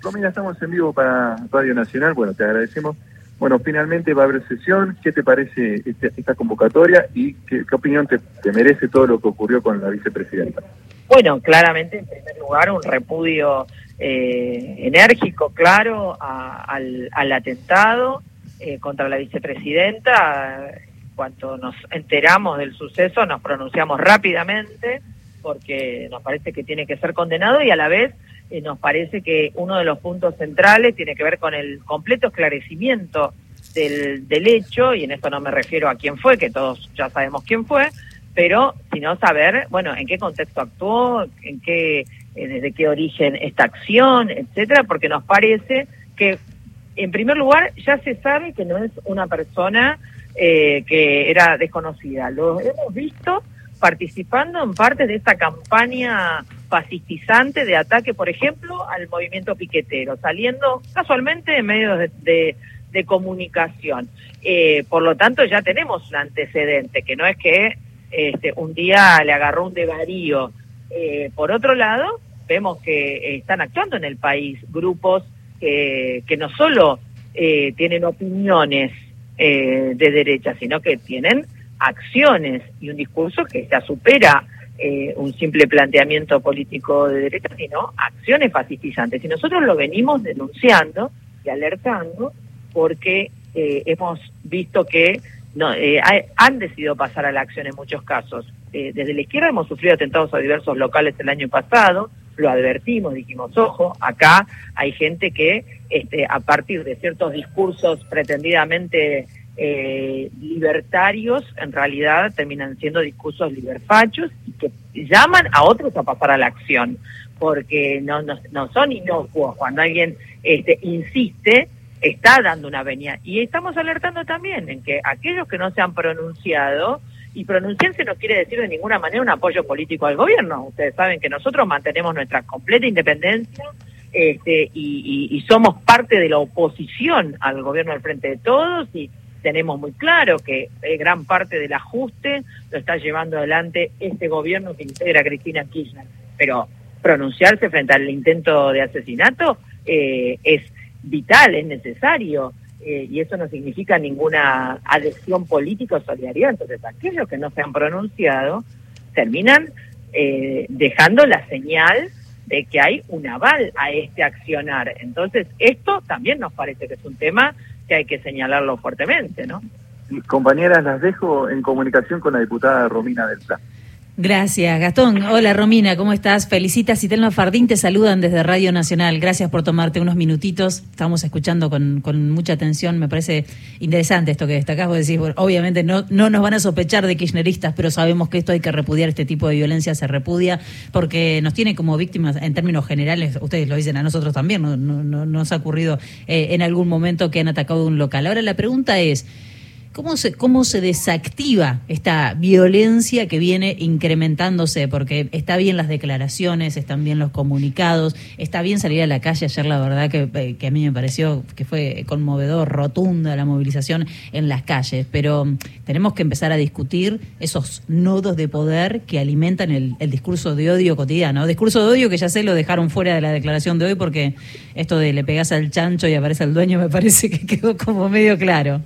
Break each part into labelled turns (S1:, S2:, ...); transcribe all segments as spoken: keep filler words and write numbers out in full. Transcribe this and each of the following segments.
S1: Romina, estamos en vivo para Radio Nacional. Bueno, te agradecemos. Bueno, finalmente va a haber sesión. ¿Qué te parece este, esta convocatoria y qué, qué opinión te, te merece todo lo que ocurrió con la vicepresidenta?
S2: Bueno, claramente, en primer lugar, un repudio eh, enérgico, claro, a, al, al atentado eh, contra la vicepresidenta. Cuando nos enteramos del suceso, nos pronunciamos rápidamente, porque nos parece que tiene que ser condenado y a la vez eh, nos parece que uno de los puntos centrales tiene que ver con el completo esclarecimiento del, del hecho, y en esto no me refiero a quién fue, que todos ya sabemos quién fue, pero sino saber, bueno, en qué contexto actuó, en qué, eh, desde qué origen esta acción, etcétera, porque nos parece que, en primer lugar, ya se sabe que no es una persona eh, que era desconocida. Lo hemos visto participando en parte de esta campaña fascistizante de ataque, por ejemplo, al movimiento piquetero, saliendo casualmente en medios de, de, de comunicación. Eh, por lo tanto, ya tenemos un antecedente, que no es que este, un día le agarró un desvarío. Eh, por otro lado, vemos que están actuando en el país grupos que, que no solo eh, tienen opiniones eh, de derecha, sino que tienen acciones y un discurso que ya supera eh, un simple planteamiento político de derecha, sino acciones fascistizantes. Y nosotros lo venimos denunciando y alertando porque eh, hemos visto que no, eh, han decidido pasar a la acción en muchos casos. Eh, desde la izquierda hemos sufrido atentados a diversos locales el año pasado, lo advertimos, dijimos, ojo, acá hay gente que este, a partir de ciertos discursos pretendidamente Eh, libertarios, en realidad terminan siendo discursos liberfachos y que llaman a otros a pasar a la acción, porque no, no, no son inocuos. Cuando alguien este, insiste, está dando una venia. Y estamos alertando también en que aquellos que no se han pronunciado, y pronunciarse no quiere decir de ninguna manera un apoyo político al gobierno. Ustedes saben que nosotros mantenemos nuestra completa independencia este, y, y, y somos parte de la oposición al gobierno del Frente de Todos, y tenemos muy claro que eh, gran parte del ajuste lo está llevando adelante este gobierno que integra Cristina Kirchner. Pero pronunciarse frente al intento de asesinato eh, es vital, es necesario, eh, y eso no significa ninguna adhesión política o solidaridad. Entonces, aquellos que no se han pronunciado terminan eh, dejando la señal de que hay un aval a este accionar. Entonces, esto también nos parece que es un tema que hay que señalarlo fuertemente, ¿no?
S1: Compañeras, las dejo en comunicación con la diputada Romina del Pla.
S3: Gracias, Gastón. Hola, Romina, ¿cómo estás? Felicitas y Telma Fardín te saludan desde Radio Nacional. Gracias por tomarte unos minutitos. Estamos escuchando con, con mucha atención. Me parece interesante esto que destacás. Vos decís, bueno, obviamente no, no nos van a sospechar de kirchneristas, pero sabemos que esto hay que repudiar, este tipo de violencia se repudia, porque nos tiene como víctimas en términos generales, ustedes lo dicen, a nosotros también, no, no, no nos ha ocurrido eh, en algún momento que han atacado un local. Ahora la pregunta es, ¿Cómo se, ¿Cómo se desactiva esta violencia que viene incrementándose? Porque está bien las declaraciones, están bien los comunicados, está bien salir a la calle. Ayer la verdad que, que a mí me pareció que fue conmovedor, rotunda la movilización en las calles, pero tenemos que empezar a discutir esos nodos de poder que alimentan el, el discurso de odio cotidiano. Discurso de odio que ya sé lo dejaron fuera de la declaración de hoy, porque esto de le pegás al chancho y aparece el dueño me parece que quedó como medio claro.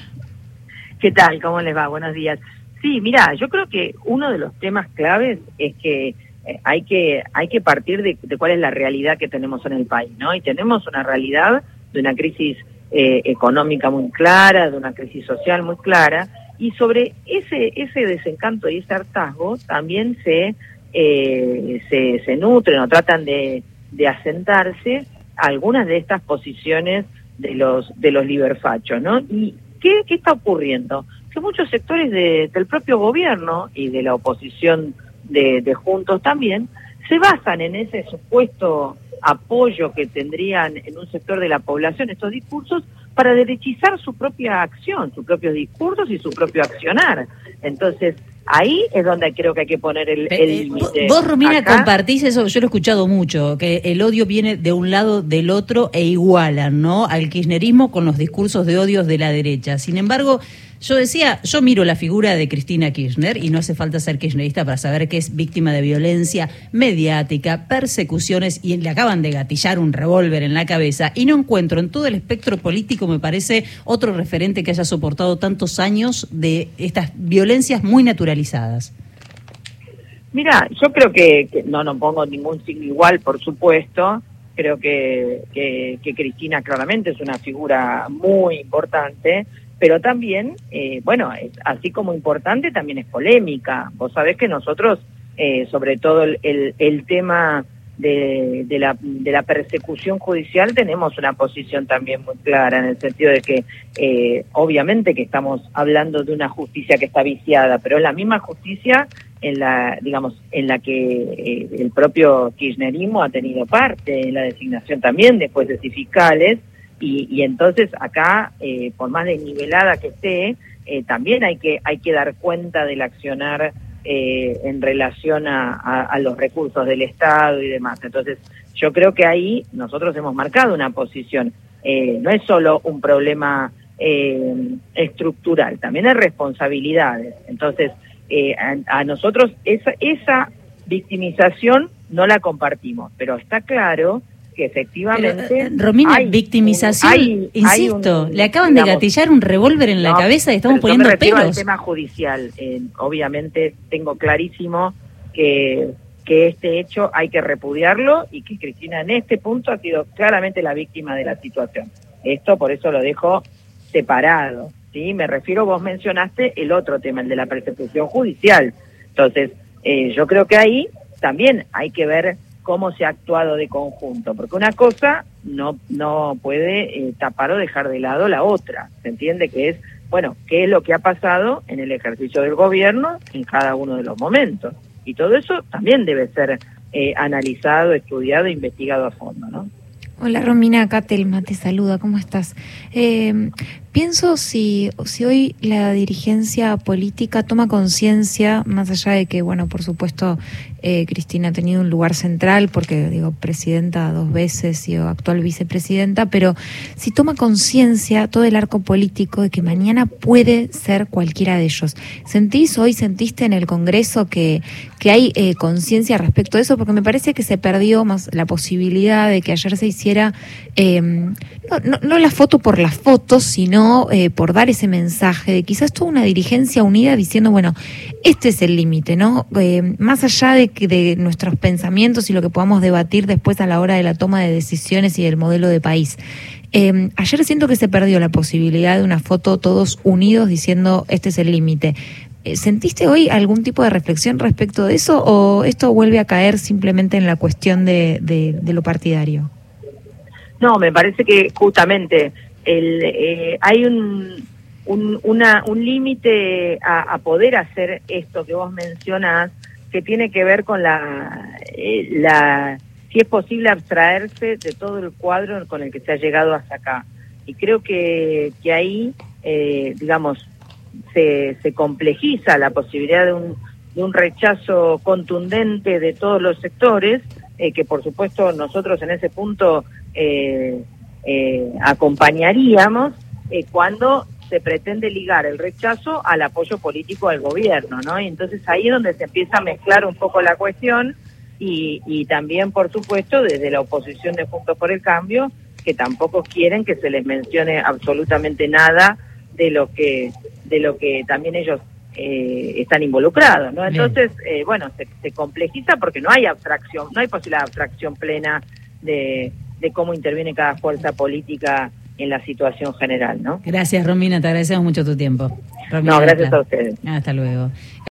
S2: ¿Qué tal? ¿Cómo les va? Buenos días. Sí, mira, yo creo que uno de los temas claves es que eh, hay que hay que partir de, de cuál es la realidad que tenemos en el país, ¿no? Y tenemos una realidad de una crisis eh, económica muy clara, de una crisis social muy clara, y sobre ese ese desencanto y ese hartazgo también se eh, se, se nutren o tratan de, de asentarse algunas de estas posiciones de los de los liberfachos, ¿no? Y ¿Qué, ¿Qué está ocurriendo? Que muchos sectores de, del propio gobierno y de la oposición de, de Juntos también se basan en ese supuesto apoyo que tendrían en un sector de la población estos discursos para derechizar su propia acción, sus propios discursos y su propio accionar. Entonces, ahí es donde creo que hay que poner el límite.
S3: Vos, Romina,
S2: Acá,
S3: compartís eso, yo lo he escuchado mucho, que el odio viene de un lado del otro e igualan, ¿no?, al kirchnerismo con los discursos de odios de la derecha. Sin embargo, Yo decía, yo miro la figura de Cristina Kirchner y no hace falta ser kirchnerista para saber que es víctima de violencia mediática, persecuciones, y le acaban de gatillar un revólver en la cabeza, y no encuentro en todo el espectro político, me parece, otro referente que haya soportado tantos años de estas violencias muy naturalizadas.
S2: Mira, yo creo que, que no, no pongo ningún signo igual, por supuesto. Creo que, que, que Cristina claramente es una figura muy importante, pero también, eh, bueno, es, así como importante, también es polémica. Vos sabés que nosotros, eh, sobre todo el, el, el tema de, de, la, de la persecución judicial, tenemos una posición también muy clara, en el sentido de que, eh, obviamente que estamos hablando de una justicia que está viciada, pero es la misma justicia en la, digamos, en la que eh, el propio kirchnerismo ha tenido parte, en la designación también de jueces y fiscales, y, y entonces acá, eh, por más desnivelada que esté, eh, también hay que hay que dar cuenta del accionar eh, en relación a, a, a los recursos del Estado y demás. Entonces, yo creo que ahí nosotros hemos marcado una posición. Eh, no es solo un problema eh, estructural, también hay responsabilidades. Entonces, Eh, a, a nosotros esa, esa victimización no la compartimos, pero está claro que efectivamente...
S3: Pero, eh, Romina, hay victimización, un, hay, insisto, hay un, le acaban digamos, de gatillar un revólver en no, la cabeza y estamos poniendo
S2: pelos. Yo me refiero
S3: pelos.
S2: al tema judicial. Eh, obviamente tengo clarísimo que, que este hecho hay que repudiarlo y que Cristina en este punto ha sido claramente la víctima de la situación. Esto por eso lo dejo separado. Sí, me refiero, vos mencionaste el otro tema, el de la persecución judicial. Entonces, eh, yo creo que ahí también hay que ver cómo se ha actuado de conjunto, porque una cosa no no puede eh, tapar o dejar de lado la otra. ¿Se entiende? Que es, bueno, qué es lo que ha pasado en el ejercicio del gobierno en cada uno de los momentos. Y todo eso también debe ser eh, analizado, estudiado e investigado a fondo, ¿no?
S4: Hola Romina, acá Telma te saluda, ¿cómo estás? Eh, pienso si, si hoy la dirigencia política toma conciencia, más allá de que, bueno, por supuesto, eh, Cristina ha tenido un lugar central, porque, digo, presidenta dos veces y actual vicepresidenta, pero si toma conciencia todo el arco político de que mañana puede ser cualquiera de ellos. ¿Sentís hoy, sentiste en el Congreso que, que hay eh, conciencia respecto de eso? Porque me parece que se perdió más la posibilidad de que ayer se hiciera era eh, no, no, no la foto por la foto, sino eh, por dar ese mensaje de quizás toda una dirigencia unida diciendo, bueno, este es el límite, ¿no? Eh, más allá de, que de nuestros pensamientos y lo que podamos debatir después a la hora de la toma de decisiones y del modelo de país. Eh, ayer siento que se perdió la posibilidad de una foto todos unidos diciendo, este es el límite. ¿Sentiste hoy algún tipo de reflexión respecto de eso o esto vuelve a caer simplemente en la cuestión de, de, de lo partidario?
S2: No, me parece que justamente el, eh, hay un un, una, un límite a, a poder hacer esto que vos mencionás, que tiene que ver con la, eh, la si es posible abstraerse de todo el cuadro con el que se ha llegado hasta acá. Y creo que, que ahí, eh, digamos, se, se complejiza la posibilidad de un, de un rechazo contundente de todos los sectores, eh, que por supuesto nosotros en ese punto eh, eh, acompañaríamos eh, cuando se pretende ligar el rechazo al apoyo político al gobierno, ¿no? Y entonces ahí es donde se empieza a mezclar un poco la cuestión y, y también, por supuesto, desde la oposición de Juntos por el Cambio, que tampoco quieren que se les mencione absolutamente nada de lo que de lo que también ellos eh, están involucrados, ¿no? Entonces, eh, bueno, se, se complejiza porque no hay abstracción, no hay posibilidad de abstracción plena de, de cómo interviene cada fuerza política en la situación general, ¿no?
S3: Gracias, Romina, te agradecemos mucho tu tiempo. Romina
S2: no, gracias a ustedes.
S3: Hasta luego.